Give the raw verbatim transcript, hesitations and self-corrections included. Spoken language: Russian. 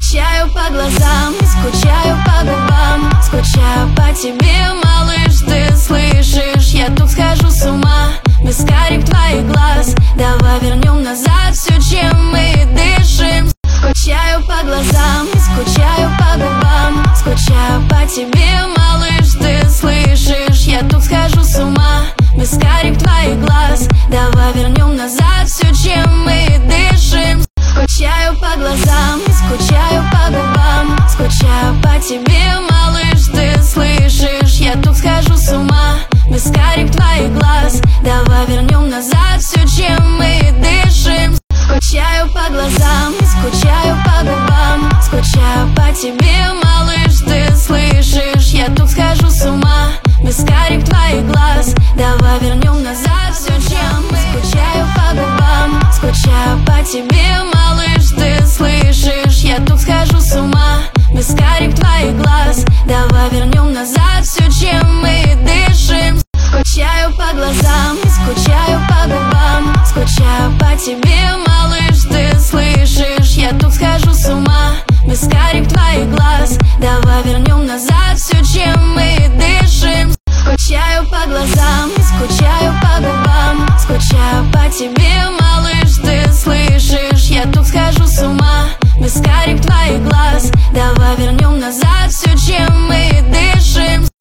Скучаю по глазам, скучаю по губам, скучаю по тебе, малыш, ты слышишь? Я тут схожу с ума, без карих твоих глаз. Давай вернем назад все, чем мы дышим. Скучаю по глазам, скучаю по губам, скучаю по тебе, малыш, ты слышишь? Я тут схожу с ума, без карих твоих глаз. Давай вернем назад все, чем мы дышим. Скучаю по глазам, скучаю по губам, скучаю по тебе, малыш, ты слышишь? Я тут схожу с ума, без карих твоих глаз. Давай вернем назад все, чем мы дышим. Скучаю по глазам, скучаю по губам, скучаю по тебе, малыш, ты слышишь? Я тут схожу с ума, без карих твоих глаз. Давай вернем назад все, чем мы. Скучаю по губам, скучаю по тебе, малыш, ты слышишь? Я тут схожу с ума, без карих твоих глаз. Давай вернем назад все, чем мы дышим. Скучаю по глазам, скучаю по губам, скучаю по тебе, малыш, ты слышишь? Я тут схожу с ума, без карих твоих глаз. Давай вернем назад все, чем мы дышим. Скучаю по глазам, скучаю по губам, скучаю по тебе, малыш, ты слышишь? Я тут схожу с ума, без карих твоих глаз. Давай вернем назад все, чем мы дышим.